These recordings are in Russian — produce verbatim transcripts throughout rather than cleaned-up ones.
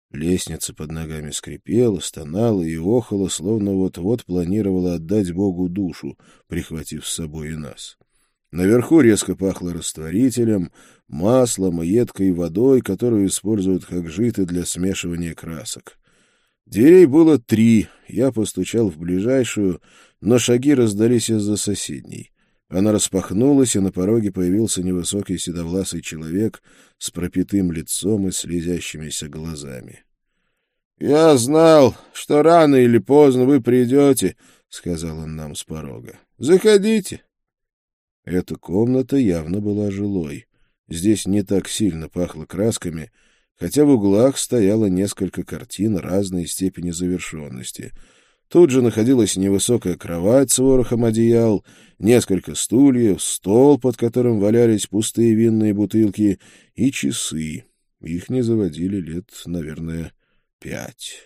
Лестница под ногами скрипела, стонала и охала, словно вот-вот планировала отдать Богу душу, прихватив с собой и нас. Наверху резко пахло растворителем, маслом и едкой водой, которую используют как жито для смешивания красок. Дверей было три, я постучал в ближайшую, но шаги раздались из-за соседней. Она распахнулась, и на пороге появился невысокий седовласый человек с пропитым лицом и слезящимися глазами. — Я знал, что рано или поздно вы придете, — сказал он нам с порога. — Заходите. Эта комната явно была жилой. Здесь не так сильно пахло красками, хотя в углах стояло несколько картин разной степени завершенности. Тут же находилась невысокая кровать с ворохом одеял, несколько стульев, стол, под которым валялись пустые винные бутылки, и часы. Их не заводили лет, наверное, пять.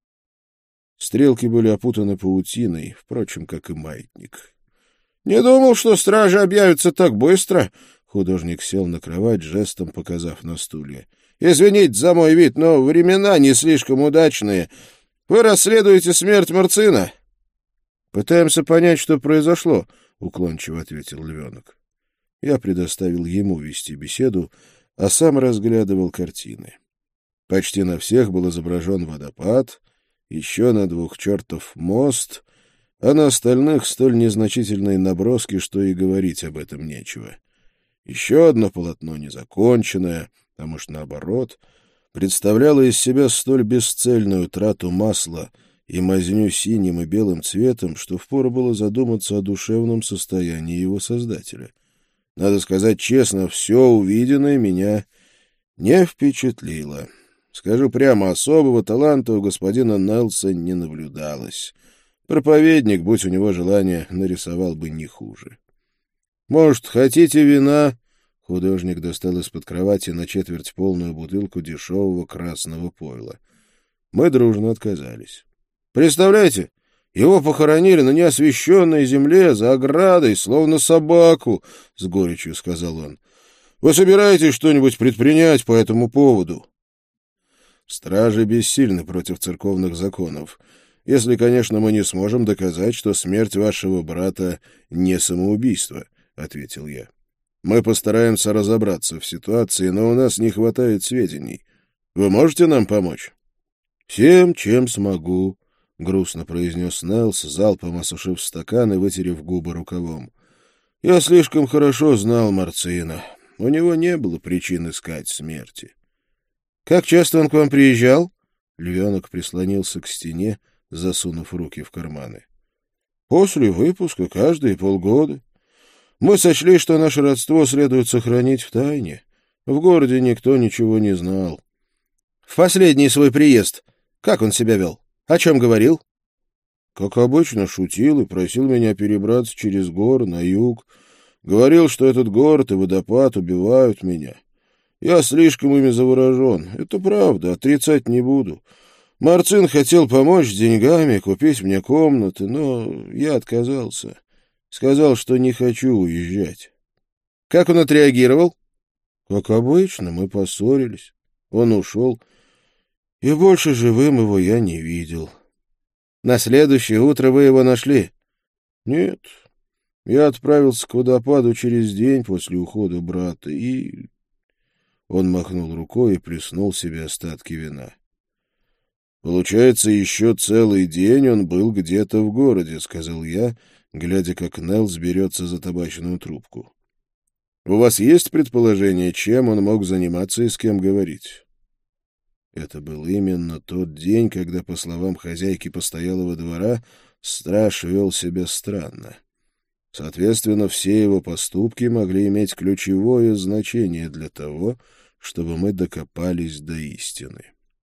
Стрелки были опутаны паутиной, впрочем, как и маятник. — Не думал, что стражи объявятся так быстро. Художник сел на кровать, жестом показав на стулья. — Извините за мой вид, но времена не слишком удачные. Вы расследуете смерть Марцина? — Пытаемся понять, что произошло, — уклончиво ответил Львенок. Я предоставил ему вести беседу, а сам разглядывал картины. Почти на всех был изображен водопад, еще на двух чертов мост, а на остальных столь незначительные наброски, что и говорить об этом нечего. Еще одно полотно незаконченное, а может, наоборот, представляло из себя столь бесцельную трату масла и мазню синим и белым цветом, что впору было задуматься о душевном состоянии его создателя. Надо сказать честно, все увиденное меня не впечатлило. Скажу прямо, особого таланта у господина Нелса не наблюдалось. Проповедник, будь у него желание, нарисовал бы не хуже. — Может, хотите вина? Художник достал из-под кровати на четверть полную бутылку дешевого красного пойла. Мы дружно отказались. — Представляете, его похоронили на неосвещенной земле, за оградой, словно собаку, — с горечью сказал он. — Вы собираетесь что-нибудь предпринять по этому поводу? — Стражи бессильны против церковных законов, если, конечно, мы не сможем доказать, что смерть вашего брата не самоубийство, — ответил я. Мы постараемся разобраться в ситуации, но у нас не хватает сведений. Вы можете нам помочь? — Всем, чем смогу, — грустно произнес Нелс, залпом осушив стакан и вытерев губы рукавом. — Я слишком хорошо знал Марцина. У него не было причин искать смерти. — Как часто он к вам приезжал? Львенок прислонился к стене, засунув руки в карманы. — После выпуска каждые полгода. Мы сочли, что наше родство следует сохранить в тайне. В городе никто ничего не знал. — В последний свой приезд как он себя вел? О чем говорил? — Как обычно, шутил и просил меня перебраться через горы на юг. Говорил, что этот город и водопад убивают меня. Я слишком ими заворожен. Это правда, отрицать не буду. Марцин хотел помочь с деньгами, купить мне комнаты, но я отказался. Сказал, что не хочу уезжать. — Как он отреагировал? — Как обычно, мы поссорились. Он ушел, и больше живым его я не видел. — На следующее утро вы его нашли? — Нет. Я отправился к водопаду через день после ухода брата, и... Он махнул рукой и плеснул себе остатки вина. — Получается, еще целый день он был где-то в городе, — сказал я, глядя, как Нелс берется за табачную трубку. — У вас есть предположение, чем он мог заниматься и с кем говорить? Это был именно тот день, когда, по словам хозяйки постоялого двора, страж вел себя странно. Соответственно, все его поступки могли иметь ключевое значение для того, чтобы мы докопались до истины.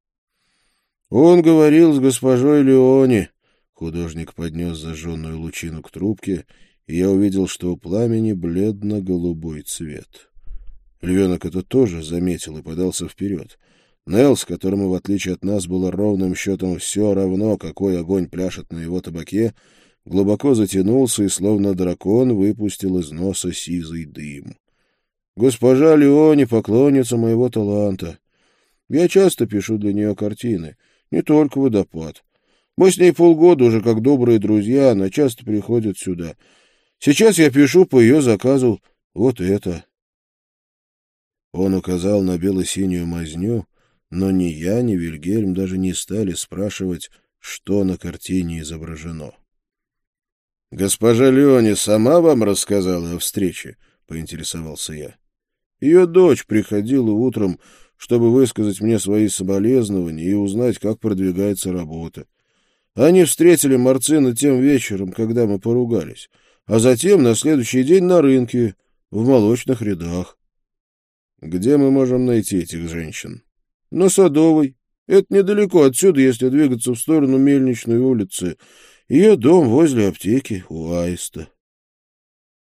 Он говорил с госпожой Леони. Художник поднес зажженную лучину к трубке, и я увидел, что у пламени бледно-голубой цвет. Львенок это тоже заметил и подался вперед. Нелс, которому, в отличие от нас, было ровным счетом все равно, какой огонь пляшет на его табаке, глубоко затянулся и, словно дракон, выпустил из носа сизый дым. Госпожа Леони — поклонница моего таланта. Я часто пишу для нее картины, не только «Водопад». Мы с ней полгода уже как добрые друзья, она часто приходит сюда. Сейчас я пишу по ее заказу вот это». Он указал на бело-синюю мазню, но ни я, ни Вильгельм даже не стали спрашивать, что на картине изображено. «Госпожа Леони сама вам рассказала о встрече?» — поинтересовался я. «Ее дочь приходила утром, чтобы высказать мне свои соболезнования и узнать, как продвигается работа. Они встретили Марцина тем вечером, когда мы поругались, а затем на следующий день на рынке, в молочных рядах». «Где мы можем найти этих женщин?» «На Садовой. Это недалеко отсюда, если двигаться в сторону Мельничной улицы. Ее дом возле аптеки у Аиста».